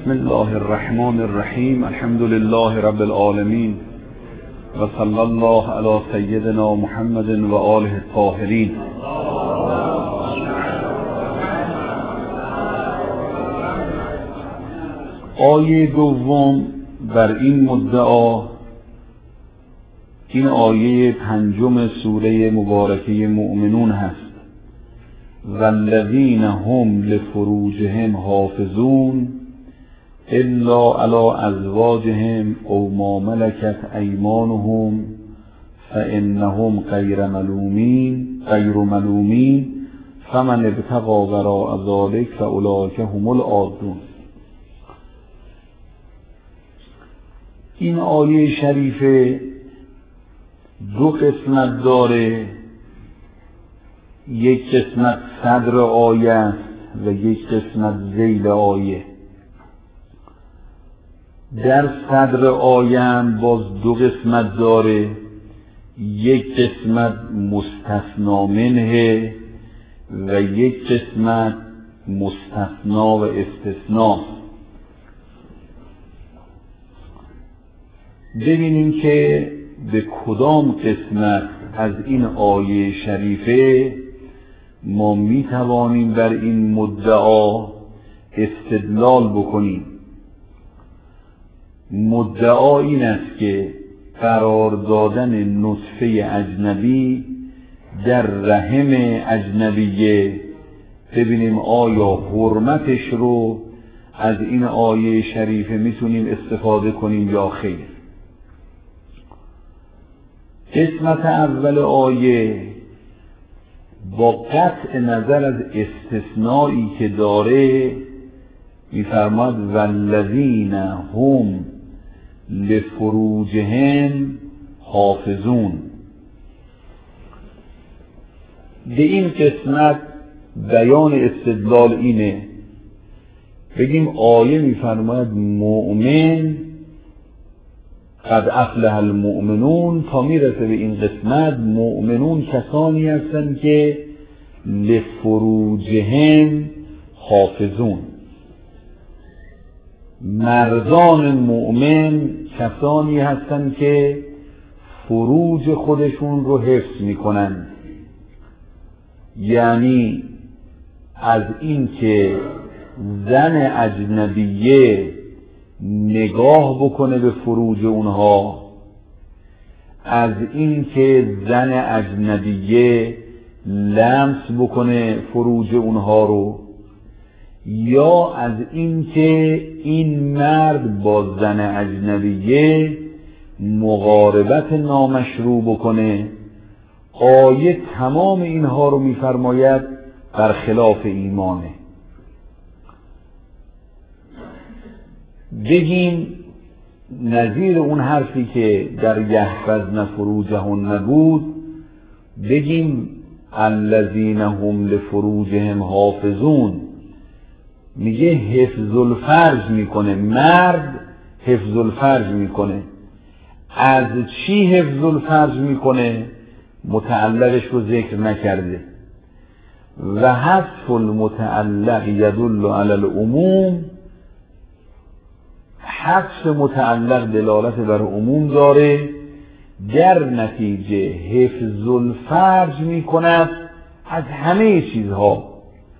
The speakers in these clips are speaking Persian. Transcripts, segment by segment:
بسم الله الرحمن الرحیم. الحمد لله رب العالمین و صلی الله علی سیدنا محمد و آله الطاهرین. آیه دوم بر این مدعا، این آیه پنجم سوره مبارکه مؤمنون هست. والذین هم لفروجهم حافظون الا علی ازواجهم او ما ملکت ایمانهم فانهم غیر ملومین فمن ابتغى وراء ذلك فاولئک هم العادون. این آیه شریفه دو قسمت داره. یک قسمت صدر آیه است و یک قسمت ذیل آیه. در صدر آیه هم باز دو قسمت داره. یک قسمت مستثنا منه و یک قسمت مستثنا و استثناء. ببینیم که به کدام قسمت از این آیه شریفه ما می توانیم بر این مدعا استدلال بکنیم. مدعا این است که قرار دادن نطفه اجنبی در رحم اجنبیه، ببینیم آیا حرمتش رو از این آیه شریفه میتونیم استفاده کنیم یا خیر. قسمت اول آیه با قطع نظر از استثنایی که داره می‌فرماد والذین هم لفروجهم حافظون. به این قسمت بیان استدلال اینه، بگیم آیه می‌فرماید مؤمن قد افلح المؤمنون، تا میرسه به این قسمت مؤمنون کسانی هستند که لفروجهم حافظون. مردان مؤمن کسانی هستند که فروج خودشون رو حفظ میکنن، یعنی از این که زن اجنبیه نگاه بکنه به فروج اونها، از این که زن اجنبیه لمس بکنه فروج اونها رو، یا از این که این مرد با زن اجنبیه مقاربت نامشروع بکنه. آیه تمام اینها رو میفرماید برخلاف ایمانه. بگیم نظیر اون حرفی که در یحفظن فروجهن نبود، بگیم الذین هم لفروجهم حافظون. میگه حفظ الفرج میکنه، مرد حفظ الفرج میکنه. از چی حفظ الفرج میکنه؟ متعلقش رو ذکر نکرده. و حذف المتعلق یدل علی العموم. حذف متعلق دلالت بر عموم داره، در نتیجه حفظ الفرج میکند از همه چیزها.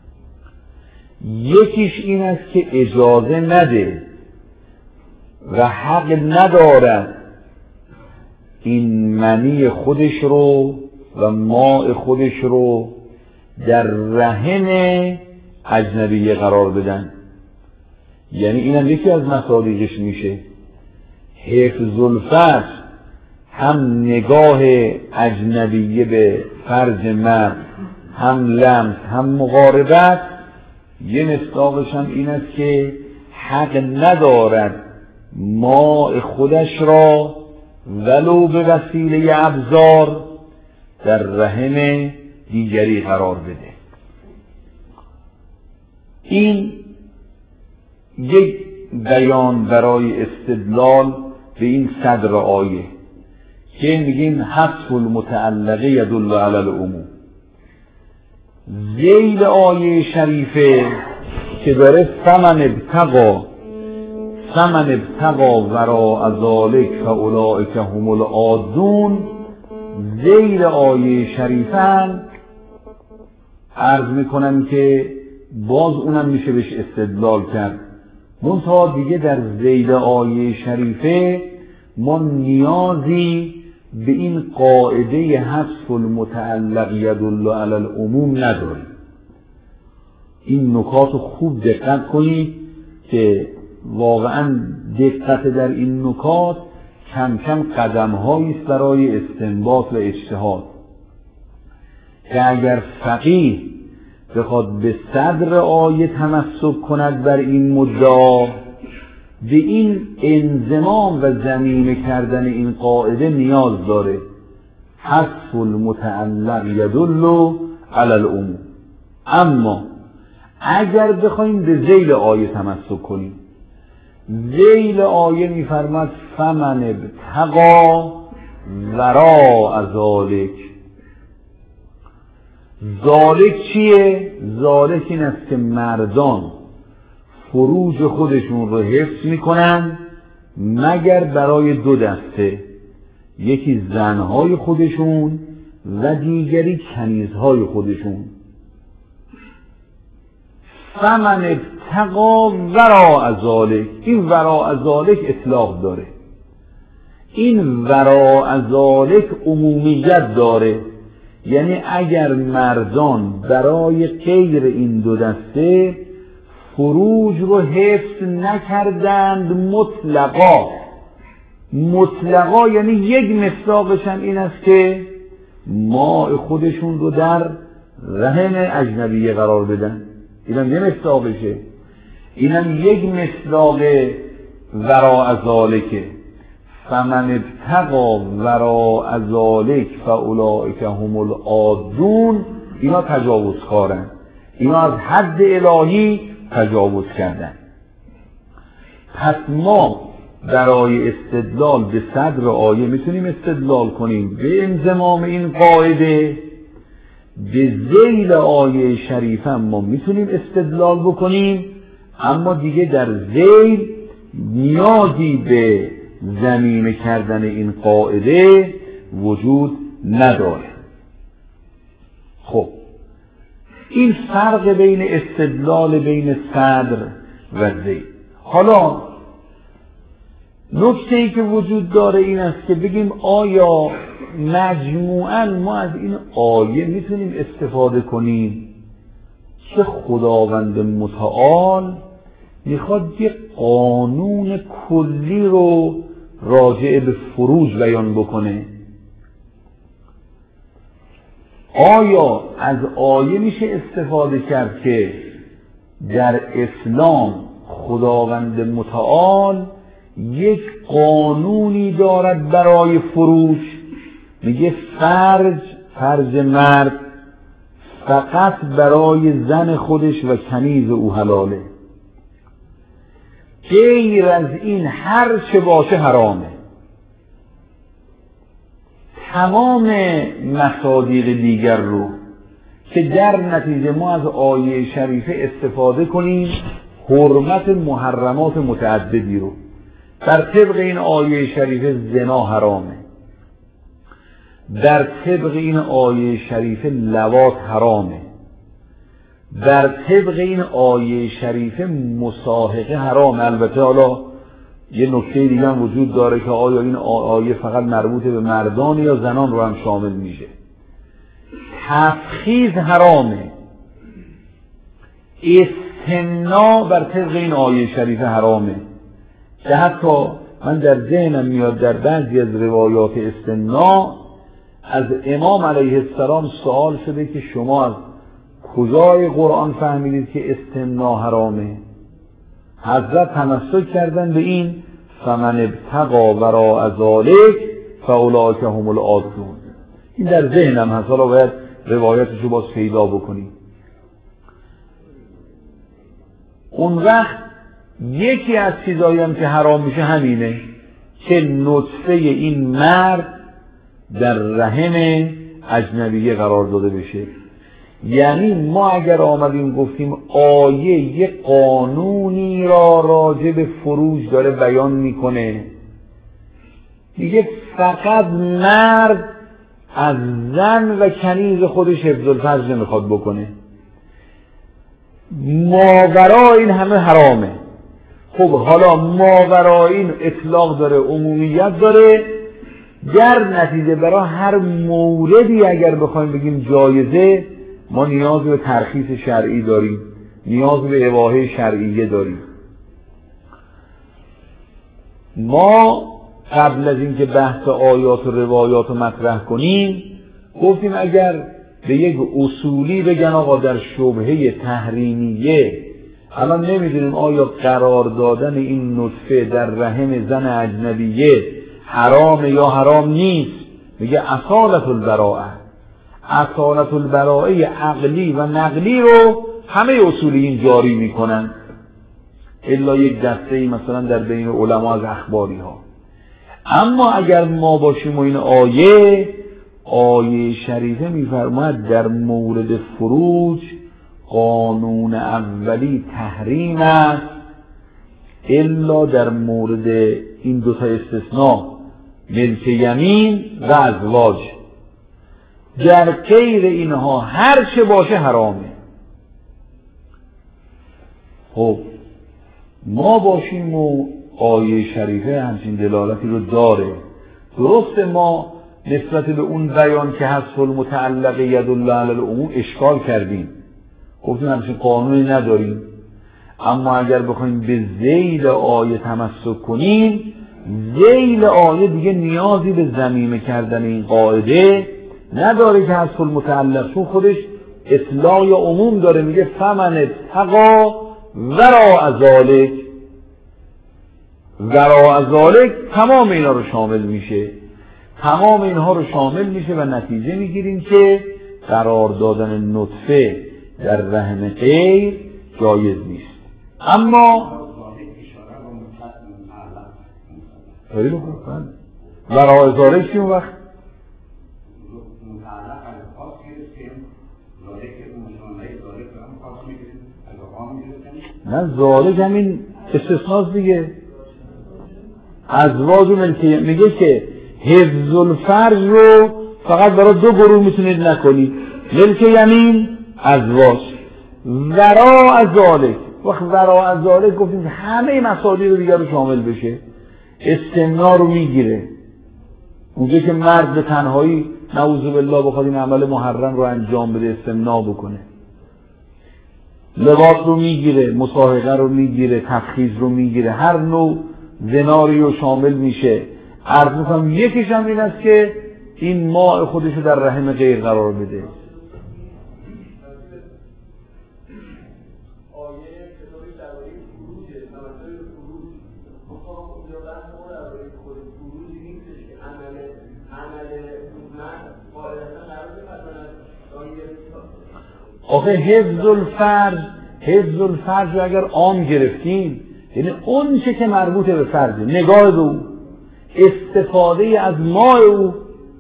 یکیش این است که اجازه نده و حق ندارد این منی خودش رو و ماء خودش رو در رحم اجنبیه قرار بدن. یعنی اینم یکی از مصادیقش میشه. حفظ الفرج، هم نگاه اجنبیه به فرج مرد، هم لمس، هم مقاربت. یه مصداقش هم این است که حق ندارد ماء خودش را ولو به وسیله ابزار در رحم دیگری قرار بده. این یک بیان برای استدلال به این صدر آیه که میگیم حذف المتعلقه یدل علی العموم. ذیل آیه شریفه که داره فمن ابتغى فمن ابتغى وراء ذلک فاولئک هم العادون زیر آیه شریفن عرض میکنم که باز اونم میشه بهش استدلال کرد. منتها دیگه در ذیل آیه شریفه ما نیازی به این قاعده حذف المتعلق یدل علی العموم نداریم. این نکات رو خوب دقت کنید که واقعا دقت در این نکات کم کم قدم‌هایی است برای استنباط و اجتهاد که اگر فقیه بخواد به صدر آیه تمسک کند بر این مدعا، به این انضمام و ضمیمه کردن این قاعده نیاز داره. حذف المتعلق یدل علی العموم. اما اگر بخوایم به ذیل آیه تمسک کنیم، ذیل آیه میفرماد فمن ابتغى وراء ذلک. ذالک چیه؟ ذالک این است که مردان فروج خودشون رو حفظ میکنن مگر برای دو دسته، یکی زنهای خودشون و دیگری کنیزهای خودشون. فمن ابتغى وراء ذلک، این وراء ذلک اطلاق داره، این وراء ذلک عمومیت داره. یعنی اگر مردان برای غیر این دو دسته فروج رو حفظ نکردند مطلقا یعنی یک مصداقش هم این است که ماء خودشون رو در رحم اجنبیه قرار بدن، اینم یه مصداقشه، اینم یک مصداق وراء ذالکه. فمن ابتغى وراء ذلک فاولئک هم العادون. اینا تجاوزکارن، اینا از حد الهی تجاوز کردن. پس ما برای استدلال به صدر آیه میتونیم استدلال کنیم به انضمام این قاعده، به ذیل آیه شریفه ما میتونیم استدلال بکنیم، اما دیگه در ذیل نیازی به ضمیمه کردن این قاعده وجود نداره. خب این فرق بین استدلال بین صدر و ذیل. حالا نکته ای که وجود داره این است که بگیم آیا مجموعاً ما از این آیه میتونیم استفاده کنیم که خداوند متعال میخواد یه قانون کلی رو راجع به فروج بیان بکنه. آیا از آیه میشه استفاده کرد که در اسلام خداوند متعال یک قانونی دارد برای فروج، میگه فرج مرد فقط برای زن خودش و کنیز او حلاله، غیر از این هر چه باشه حرامه. تمام مصادیق دیگر رو که در نتیجه ما از آیه شریفه استفاده کنیم حرمت محرمات متعددی رو، در طبق این آیه شریفه زنا حرامه، در طبق این آیه شریفه لواط حرامه، در طبق این آیه شریفه مصاحقه حرامه. البته حالا یه نکته دیگه هم وجود داره که آیا این آیه فقط مربوط به مردان یا زنان رو هم شامل میشه. تفخیذ حرامه، استمناء بر طبق این آیه شریفه حرامه، که حتی من در ذهنم میاد در بعضی از روایات استمناء از امام علیه السلام سوال شده که شما از کجای قرآن فهمیدید که استمناء حرامه؟ حضرت تمسک کردن به این فمن ابتغى وراء ذلک فاولئک هم العادون. این در ذهنم هست، حالا باید روایتش رو باز پیدا بکنیم. اون وقت یکی از چیزایی هم که حرام میشه همینه که نطفه این مرد در رحم اجنبیه قرار داده بشه. یعنی ما اگر آمدیم گفتیم آیه یه قانونی را راجع به فروج داره بیان میکنه، دیگه فقط مرد از زن و کنیز خودش حفظ الفرج نمیخواد بکنه، ماورا این همه حرامه. خب حالا ماورا این اطلاق داره، عمومیت داره، در نتیجه برای هر موردی اگر بخوایم بگیم جایزه، ما نیاز به ترخیص شرعی داریم، نیاز به اباحه شرعیه داریم. ما قبل از اینکه بحث آیات و روایات رو مطرح کنیم گفتیم اگر به یک اصولی بگن آقا در شبهه تحریمیه الان نمیدونیم آیا قرار دادن این نطفه در رحم زن اجنبیه حرام یا حرام نیست، میگه اصالت البراءه، اصالت البراءه عقلی و نقلی رو همه اصولیین جاری میکنن الا یک دسته مثلا در بین علما از اخباری ها. اما اگر ما باشیم و این آیه شریفه میفرماید در مورد فروج قانون اولی تحریم است الا در مورد این دو تا استثناء ملک یمین و ازواج، در غیر اینها هر چه باشه حرامه. خب ما باشیم و آیه شریفه همچین دلالتی رو داره، درست ما نسبت به اون بیان که حذف المتعلق یدل علی العموم اشکال کردیم، گفتیم همچین قانونی نداریم، اما اگر بخوایم به ذیل آیه تمسک کنیم، ذیل آیه دیگه نیازی به ضمیمه کردن این قاعده نداره که حذف المتعلق، چون خودش اطلاع یا عموم داره، میگه فمن اتقا وراء ذالک، وراء ذالک تمام اینا رو شامل میشه، تمام اینها رو شامل میشه و نتیجه میگیریم که قرار دادن نطفه در رحم غیر جایز نیست. اما وراء ذالک چون وقت نه ذالک همین استثناست دیگه، ازواج و ملکیه، میگه که حفظ الفرج رو فقط برای دو گروه میتونید نکنید، ملک یمین ازواج. وراء ذالک، وقت وراء ذالک گفتیم همه مسائل رو دیگر رو شامل بشه، استمنا رو میگیره، اونجا که مرد به تنهایی نعوذ بالله بخواد این عمل محرم رو انجام بده استمنا بکنه، لباس رو میگیره، مصاحبه رو میگیره، تفخیذ رو میگیره، هر نوع زناری رو شامل میشه. عرض میکنم یکیش هم این است که این ماء خودش رو در رحم غیر قرار بده. آخه حفظ الفرج رو اگر عام گرفتیم یعنی اون چه که مربوط به فرج، نگاه به او، استفاده از ماء او.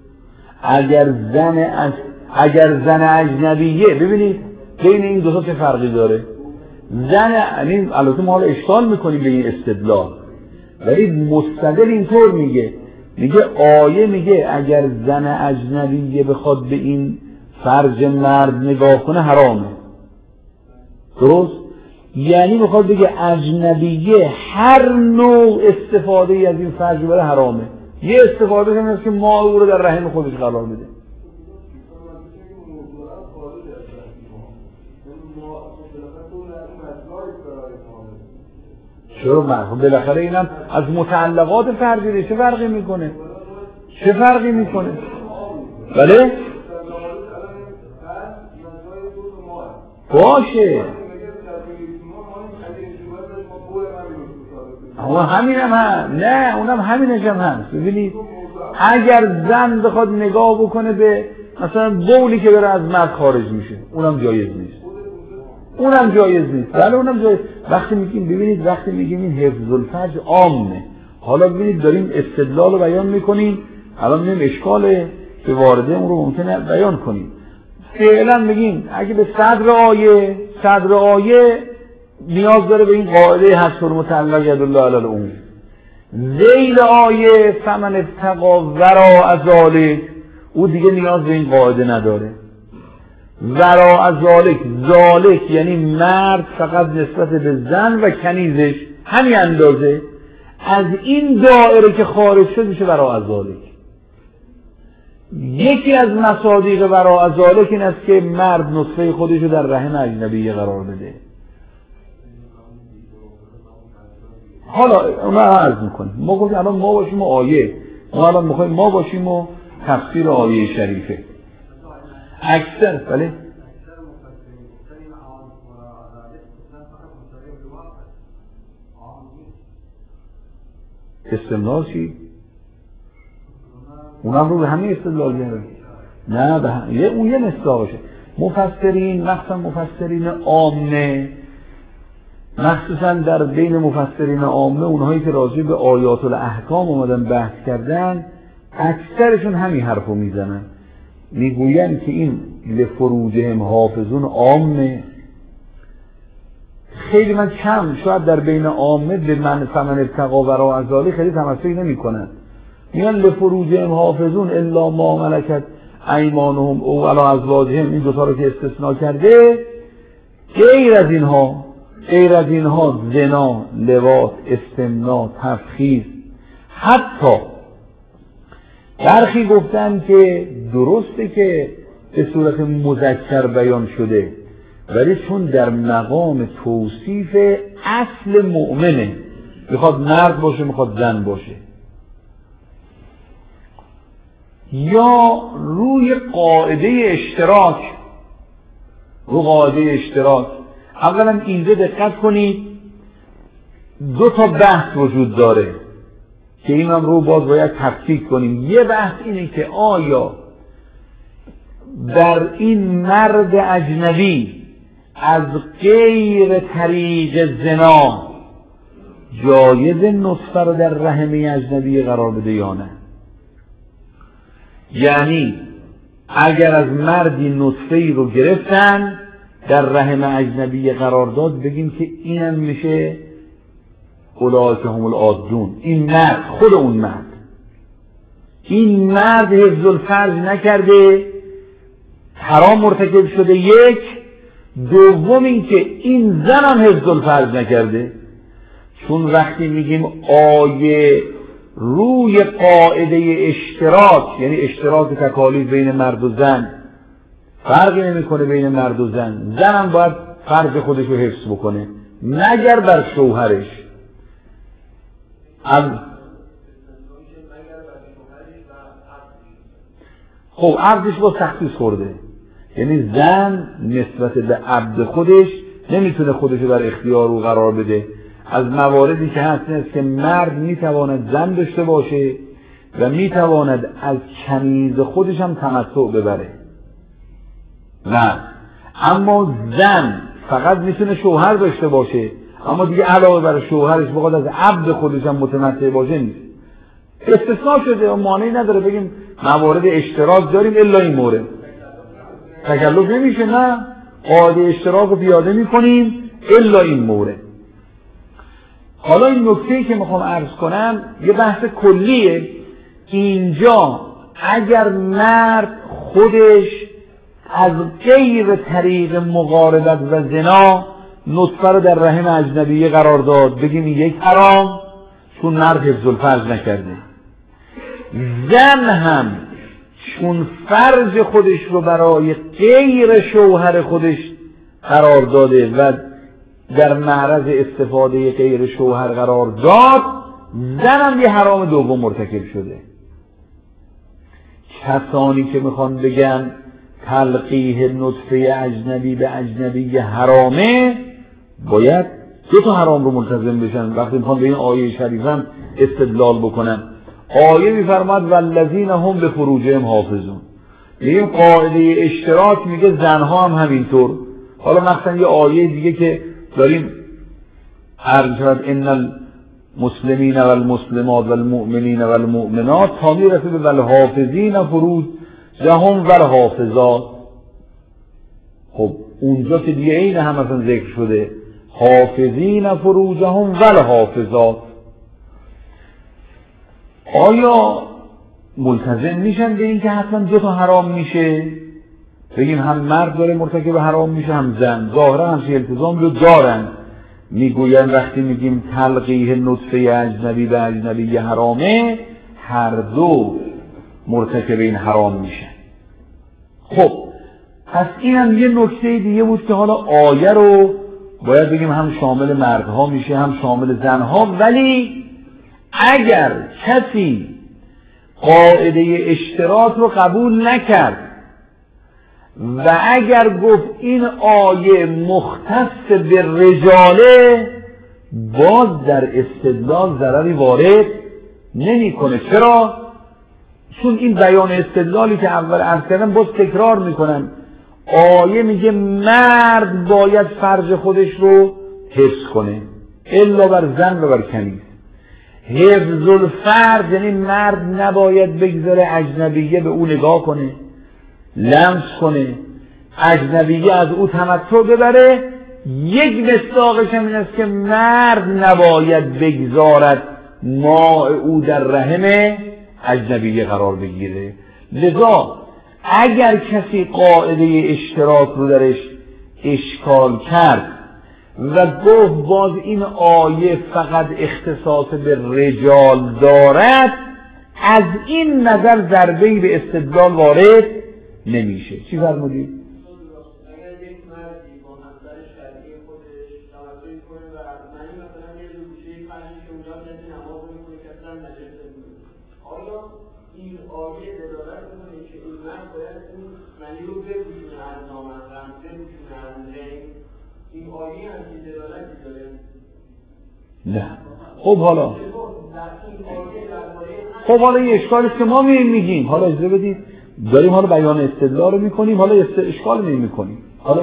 اگر زن اجنبیه، ببینید بین این دو تا چه فرقی داره. زن، یعنی البته ما حالا اشکال میکنیم به این استدلال، ولی مستدل اینطور میگه آیه میگه اگر زن اجنبیه بخواد به این فرج مرد نگاه کنه حرامه، درست؟ یعنی بخواد بگه اجنبیه هر نوع استفاده از این فرج بره حرامه. یه استفاده کنه که ما او رو در رحم خودش قرار بده. چرا مرحوم بالاخره اینم از متعلقات فرجی چه فرقی میکنه؟ بله؟ باشه اما همین هم نه اونم همینش هم هست. ببینید اگر زن بخواد نگاه بکنه به مثلا بولی که بره از مرد خارج میشه، اونم جایز نیست. بله اونم جایز. وقتی میگیم این حفظ الفرج عامه، حالا ببینید داریم استدلال رو بیان میکنیم، الان میگیم اشکال که وارده اون رو ممکنه بیان کنیم. فعلا بگیم اگه به صدر آیه نیاز داره به این قاعده حصر مطلق یدالله علی العموم. ذیل آیه فمن ابتغا وراء ذلک او دیگه نیاز به این قاعده نداره. وراء ذلک یعنی مرد فقط نسبت به زن و کنیزش همین اندازه، از این دایره که خارج شد میشه وراء ذلک. یکی از مصادیق وراء ذلک این است که مرد نطفه خودشو در رحم اجنبی قرار بده. حالا اونا عرض میکنیم، ما گفتیم الان ما باشیم و آیه، ما الان میخوایم ما باشیم و تفسیر آیه شریفه. اکثر بله استمرار چی؟ اونم رو به همین استدلال میاره. نه اون یه مصداقشه. مفسرین مخصوصا مفسرین عامه، مخصوصا در بین مفسرین عامه اونهایی که راجع به آیات الاحکام اومدن بحث کردن، اکثرشون همین حرفو میزنن، میگوین که این لفروجهم حافظون عامه. خیلی من کم شاید در بین عامه به من فمن ابتغا وراء ذلک خیلی تمسک نمیکنن، میگن لفروجهم حافظون الا ما ملکت ایمانهم او علی ازواجهم، این دوتا رو که استثناء کرده، غیر از اینها زنا، لواط، استمناء، تفخیذ. حتی برخی گفتن که درسته که به صورت مذکر بیان شده، ولی چون در مقام توصیف اصل مؤمنه، میخواد مرد باشه میخواد زن باشه، یا روی قاعده اشتراک. اولا اینجا دقت کنید دو تا بحث وجود داره که این هم رو باز باید تفکیک کنیم. یه بحث اینه که آیا در این مرد اجنبی از غیر طریق زنا جایز نطفه رو در رحم اجنبی قرار بده یا نه؟ یعنی اگر از مردی نطفه ای رو گرفتن در رحم اجنبی قرار داد، بگیم که اینم میشه اولئک هم العادون. این مرد، خود اون مرد، این مرد حفظ الفرج نکرده، حرام مرتکب شده. یک. دوم این که این زن هم حفظ الفرج نکرده. چون وقتی میگیم آیه روی قاعده اشتراک، یعنی اشتراک تکالیف بین مرد و زن، فرقی نمیکنه بین مرد و زن. زن هم باید فرج خودش رو حفظ بکنه مگر بر شوهرش. خب عبدش با تخصیص خورده، یعنی زن نسبت به عبد خودش نمیتونه خودش رو در اختیار او قرار بده. از مواردی که هست این است که مرد میتواند زن داشته باشه و میتواند از کنیز خودش هم تمتع ببره. نه، اما زن فقط میتونه شوهر داشته باشه، اما دیگه علاوه بر شوهرش بخواد از عبد خودش هم متمتع باشه نیست. استثناء شده و مانعی نداره بگیم موارد اشتراک داریم الا این مورد. تکلف نمیشه، نه، قاعده اشتراک رو پیاده میکنیم الا این مورد. حالا این نکته‌ای که میخوام عرض کنم یه بحث کلیه. اینجا اگر مرد خودش از غیر طریق مقاربت و زنا نطفه رو در رحم اجنبی قرار داد، بگیم یک حرام چون مرد حفظ الفرج نکرده. زن هم چون فرج خودش رو برای غیر شوهر خودش قرار داده و در معرض استفاده غیر شوهر قرار داد، زن هم یه حرام دوم مرتکب شده. کسانی که میخوان بگن تلقیح نطفه اجنبی به اجنبی حرامه، باید دو تا حرام رو ملتزم بشن وقتی میخوان به این آیه شریفم استدلال بکنن. آیه میفرماد والذین هم به فروجهم حافظون، این قاعده اشتراک میگه زنها هم همینطور. حالا مثلا یه آیه دیگه که داریم عرض شد ان المسلمین و المسلمات و المؤمنین و المؤمنات تا میرسه به والحافظین فروجهم و الحافظات. خب اونجا که دیگه این هم اصلا ذکر شده حافظین فروجهم والحافظات. آیا ملتزم میشن به این که حتما دو تا حرام میشه؟ بگیم هم مرد داره مرتکب حرام میشه هم زن، ظاهرا همچین التزام رو دارن. میگوین وقتی میگیم تلقیح نطفه اجنبی به اجنبی حرامه، هر دو مرتکب این حرام میشن. خب پس این هم یه نکته دیگه بود که حالا آیه رو باید بگیم هم شامل مردها میشه هم شامل زنها، ولی اگر کسی قاعده اشتراک رو قبول نکرد و اگر گفت این آیه مختص به رجاله، باز در استدلال ضرری وارد نمیکنه. چرا؟ چون این بیان استدلالی که اول عرض کردم باز تکرار میکنن. آیه میگه مرد باید فرج خودش رو حفظ کنه الا بر زن و بر کنیز. حفظ الفرج یعنی مرد نباید بگذاره اجنبیه به او نگاه کنه، لمس کنه، اجنبیه از او تمتع ببره. یک مصداقش هم این است که مرد نباید بگذارد ماء او در رحم اجنبیه قرار بگیره. لذا اگر کسی قاعده اشتراک رو درش اشکال کرد و گفت باز این آیه فقط اختصاص به رجال دارد، از این نظر ضربه‌ای به استدلال وارد نمیشه. چی فرمودید؟ اگر یک مردی با همسر شرعی خودش تمتع کنه و منی مثلا یه گوشه فرضی که اونجا کسی نماز میکنه که اصلا نجسه میکنه، آیا این آیه دلالت میکنه که این مرد باید اون منی رو بپوشونه از نامحرم، بپوشونه از زن؟ این آیه هم که دلالتی داره؟ نه. خب حالا یه اشکالی که ما میگیم، حالا اجازه بدید داریم حالا بیان استدلال رو میکنیم، حالا اشکال میکنیم.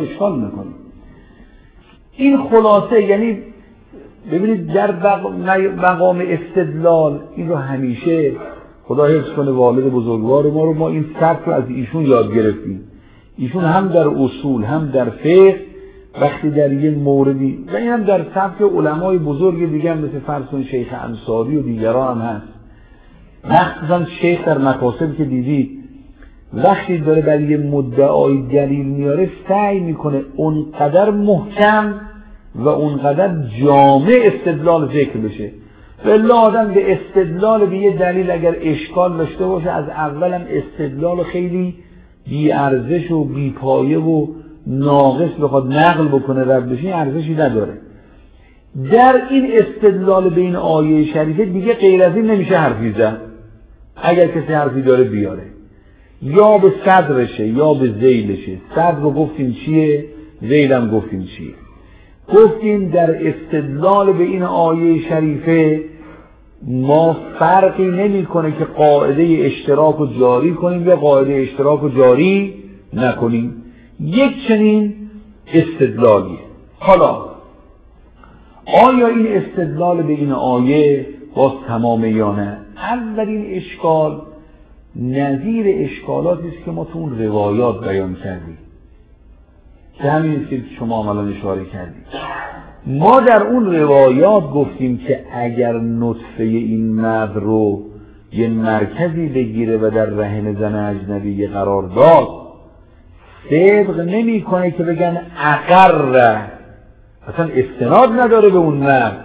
این خلاصه، یعنی ببینید در مقام استدلال این رو همیشه خدا حفظ کنه والد بزرگوار ما رو، ما این سبک رو از ایشون یاد گرفتیم. ایشون هم در اصول هم در فقه وقتی در یه موردی و این هم در سبک علمای بزرگ دیگه هم مثل فرض کنید شیخ انصاری و دیگران هم هست، مخصوصا شیخ در مکاسب که دیدید وقتی داره برای یه مدعای دلیل میاره سعی میکنه اونقدر محکم و اونقدر جامع استدلال ذکر بشه. ولی آدم به استدلال به یه دلیل اگر اشکال داشته باشه از اولم استدلال خیلی بی ارزش و بی پایه و ناقص بخواد نقل بکنه رد بشه، ارزشی نداره. در این استدلال به این آیه شریفه دیگه غیر از این نمیشه حرفی زد. اگر کسی حرفی داره بیاره، یا به صدرشه یا به ذیلشه. صدر رو گفتیم چیه، ذیلم گفتیم چیه. گفتیم در استدلال به این آیه شریفه ما فرقی نمی کنه که قاعده اشتراک رو جاری کنیم یا قاعده اشتراک رو جاری نکنیم. یک چنین استدلالیه. حالا آیا این استدلال به این آیه باز تمامه یا نه؟ اولین اشکال نظیر اشکالاتی است که ما تو اون روایات بیان کردیم که همین است که شما الان اشاره کردید. ما در اون روایات گفتیم که اگر نطفه این مرد رو یه مرکزی بگیره و در رحم زن اجنبی قرار داد، صدق نمی کنه که بگن اقر، اصلا استناد نداره به اون مرد،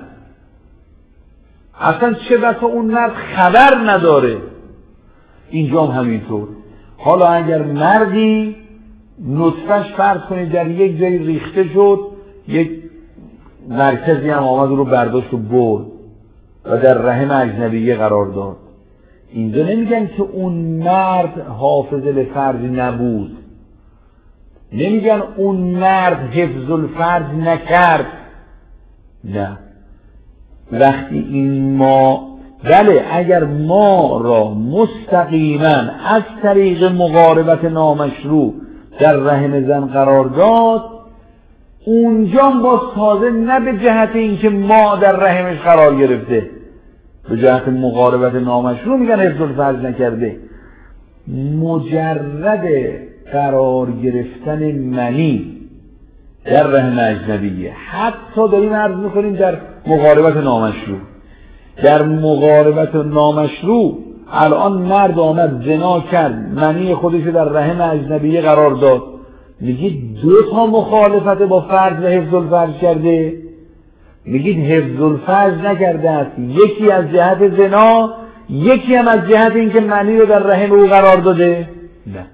اصلا چه بسا اون مرد خبر نداره. اینجا هم همینطور. حالا اگر مردی نطفهش فرض کنید در یک جایی ریخته شد، یک مرکزی هم آمد رو برداشت و برد و در رحم اجنبیه قرار داد، اینجا نمیگن که اون مرد حافظ لفرج نبود، نمیگن اون مرد حفظ الفرج نکرد. نه، وقتی این ما بله اگر ما را مستقیما از طریق مقاربت نامشروع در رحم زن قرار داد، اونجا باز تازه نه به جهت اینکه ما در رحمش قرار گرفته، به جهت مقاربت نامشروع میگن حفظ الفرج نکرده. مجرد قرار گرفتن منی در رحم اجنبیه. حتی داریم عرض میکنیم در مقاربت نامشروع. در مقاربت نامشروع الان مرد آمد زنا کرد، منی خودشو در رحم اجنبیه قرار داد، میگید دو تا مخالفت با فرض و حفظ الفرج کرده؟ میگید حفظ الفرج نکرده است، یکی از جهت زنا، یکی هم از جهت اینکه منی رو در رحم او قرار داده؟ نه.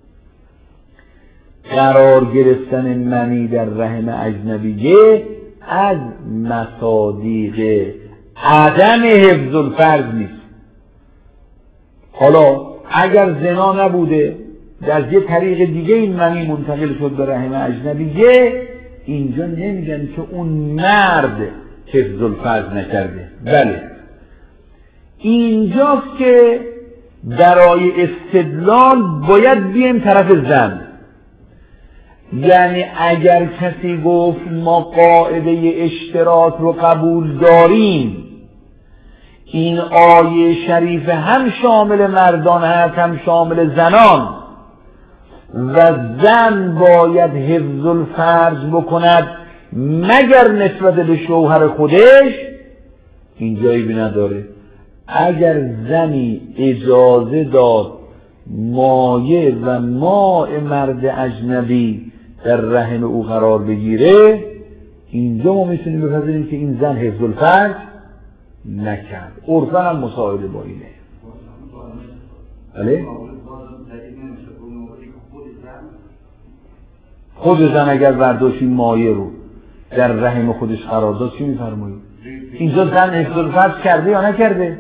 قرار گرفتن منی در رحم اجنبیه از مصادیق عدم حفظ الفرج نیست. حالا اگر زنا نبوده، در یه طریق دیگه این منی منتقل شد به رحم اجنبیه، اینجا نمیگن که اون مرد حفظ الفرج نکرده. بله، اینجاست که برای استدلال باید بیم طرف زن. یعنی اگر کسی گفت ما قاعده اشتراک رو قبول داریم، این آیه شریفه هم شامل مردان هست هم شامل زنان و زن باید حفظ الفرج بکند مگر نسبت به شوهر خودش، این جایی نداره. اگر زنی اجازه داد مایه و ماء مرد اجنبی در رحم او قرار بگیره، اینجا ما میتونیم بپذیریم که این زن حفظ الفرج نکرد. عرفاً هم مساعده با اینه. بله؟ خود زن اگر برداشت این مایه رو در رحم خودش قرار داد چی میفرمایید؟ اینجا زن حفظ الفرج کرده یا نکرده؟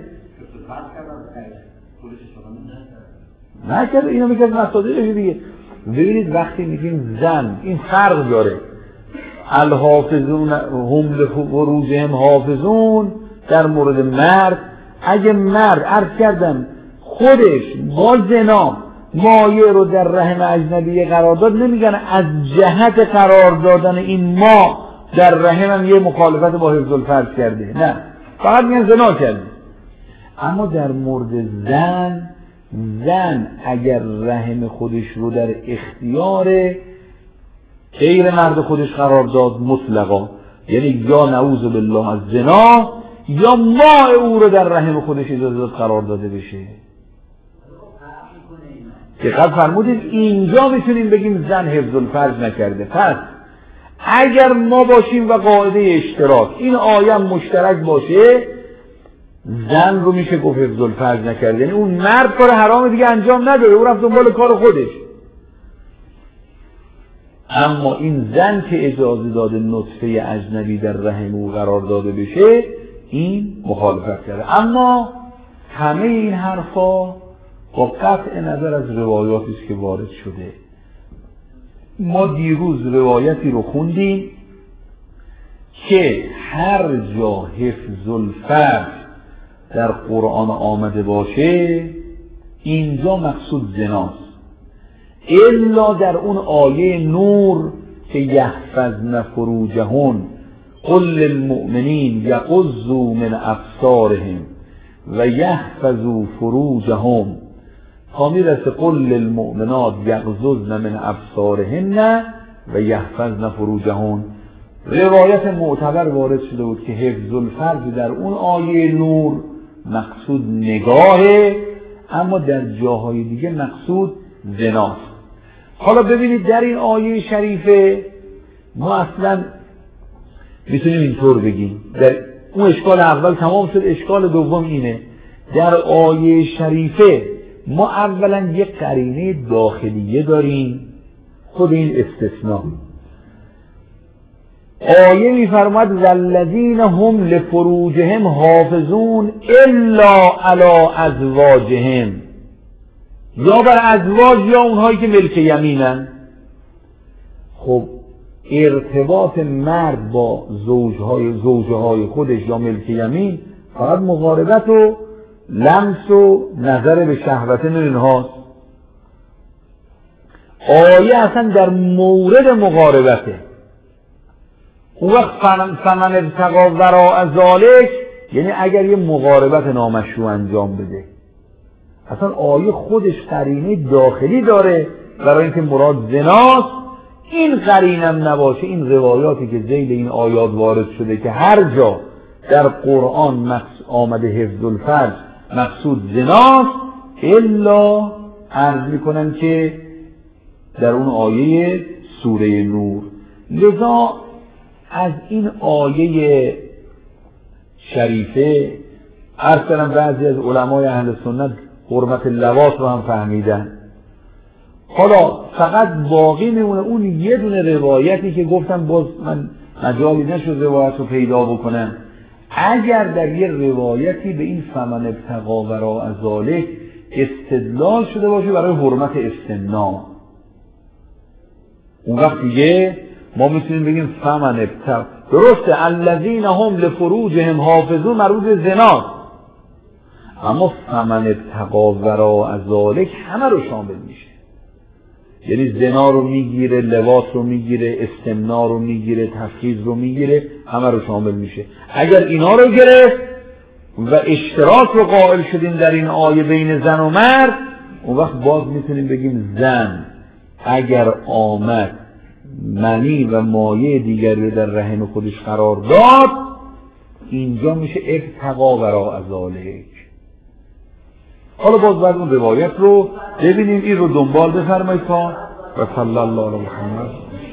نکرده. اینو میگه مصادیقش دیگه. ببینید وقتی میگیم زن، این فرق داره. الحافظون هم لفروجهم حافظون در مورد مرد. اگه مرد عرض کردم خودش با زنا مایه رو در رحم اجنبیه قرار داد، نمیگن از جهت قرار دادن این ما در رحم هم یه مخالفت با حفظ الفرج کرده، نه، فقط میگن زنا کرده. اما در مورد زن اگر رحم خودش رو در اختیار غیر مرد خودش قرار داد مطلقا، یعنی یا نعوذ بالله از زنا یا ما او رو در رحم خودش اجازه داد قرار داده بشه. دقت فرمودید اینجا میتونیم بگیم زن حفظ الفرج نکرده. پس اگر ما باشیم و قاعده اشتراک این آیه مشترک باشه، زن رو میشه گفت حفظ الفرج نکرده، یعنی اون مرد کار حرام دیگه انجام نداره، او رفت دنبال کار خودش. اما این زن که اجازه داده نطفه اجنبی در رحم او قرار داده بشه، این مخالفت کرده. اما همه این حرفا با قطع نظر از روایاتی است که وارد شده. ما دیروز روایتی رو خوندیم که هر جا حفظ الفرج در قرآن آمده باشه اینجا مقصود زناست، الا در اون آیه نور که یحفظن فروجهن قل للمؤمنین یغضوا من ابصارهم و یحفظوا فروجهم تا میرسه قل للمؤمنات یغضضن من ابصارهن و یحفظن فروجهن. روایت معتبر وارد شده بود که حفظ الفرج در اون آیه نور مقصود نگاهه، اما در جاهای دیگه مقصود زناست. حالا ببینید در این آیه شریفه ما اصلا میتونیم اینطور بگیم، در اون اشکال اول تمام شد، اشکال دوم اینه، در آیه شریفه ما اولا یک قرینه داخلیه داریم، خود این استثناء. آیه میفرماد والذین هم لفروجهم حافظون الا علی ازواجهم، یا بر ازواج یا اونهایی که ملک یمینن. خب ارتباط مرد با زوجه های خودش یا ملک یمین فقط مقاربت و لمس و نظر به شهوتن اینهاست. آیه اصلا در مورد مقاربته. اون وقت فمن ابتغا وراء ذلک یعنی اگر یه مقاربت نامشروع انجام بده. اصلا آیه خودش قرینه داخلی داره برای اینکه مراد زناست. این قرینم نباشه، این روایاتی که ذیل این آیات وارد شده که هر جا در قرآن آمده حفظ الفرج مقصود زناست، الا عرض میکنن که در اون آیه سوره نور. لذا از این آیه شریفه عرض کردم بعضی از علمای اهل سنت حرمت لواط رو هم فهمیدن. حالا فقط باقی میمونه اون یه دونه روایتی که گفتم باز من مجالی نشد روایت رو پیدا بکنم. اگر در یه روایتی به این فمن ابتغا وراء ذلک استدلال شده باشه برای حرمت استمناء، اون وقت دیگه ما میتونیم بگیم فمن ابتغا، درسته الذین هم لفروجهم حافظون مربوط به زنا، اما فمن ابتغا وراء ذلک همه رو شامل میشه. یعنی زنا رو میگیره، لواط رو میگیره، استمناء رو میگیره، تفخیذ رو میگیره، همه رو شامل میشه. اگر اینا رو گرفت و اشتراک رو قائل شدیم در این آیه بین زن و مرد، اون وقت باز میتونیم بگیم زن اگر آمد منی و مایه دیگری رو در رحم خودش قرار داد، اینجا میشه ابتغا وراء ذلک. حالا باز بعد اون روایت رو ببینیم، این رو دنبال بفرمایید تا و صلی الله علیه و محمد.